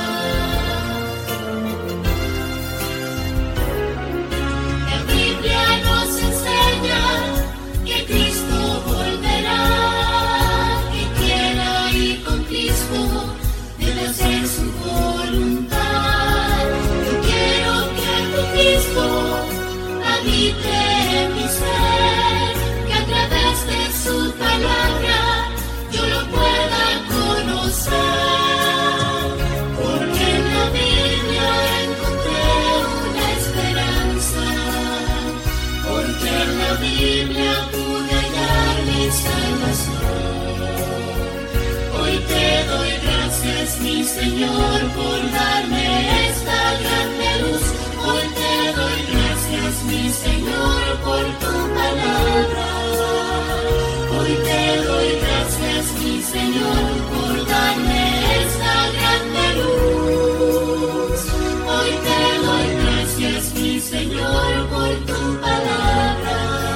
La Biblia nos enseña que Cristo volverá, que quiera ir con Cristo debe hacer su voluntad. Yo quiero que tu Cristo habite en mi ser, que a través de su palabra yo lo pueda conocer, porque en la Biblia encontré una esperanza, porque en la Biblia pude hallar mi salvación. Hoy te doy gracias, mi Señor, por darme esta grande luz. Hoy te doy gracias, mi Señor, por tu palabra. Hoy te doy gracias, mi Señor, por darme esta grande luz. Hoy te doy gracias, mi Señor, por tu palabra.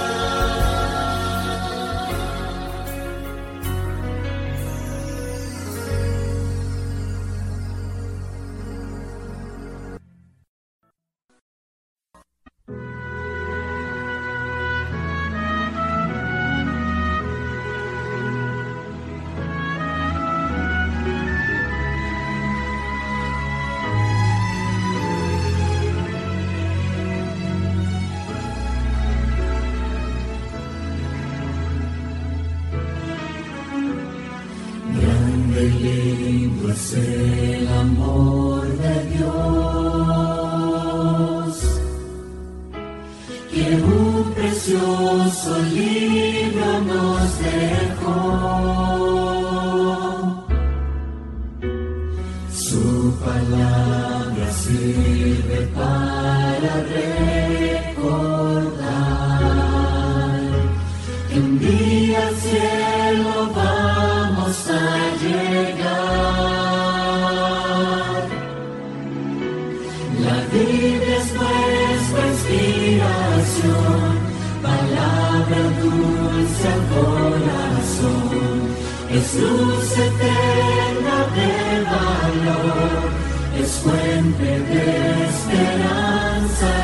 Es el amor de Dios, que un precioso libro nos dejó. Su palabra sirve para recordar que un día al cielo vamos a llegar. La Biblia es nuestra inspiración, palabra dulce al corazón, es luz eterna de valor, es fuente de esperanza.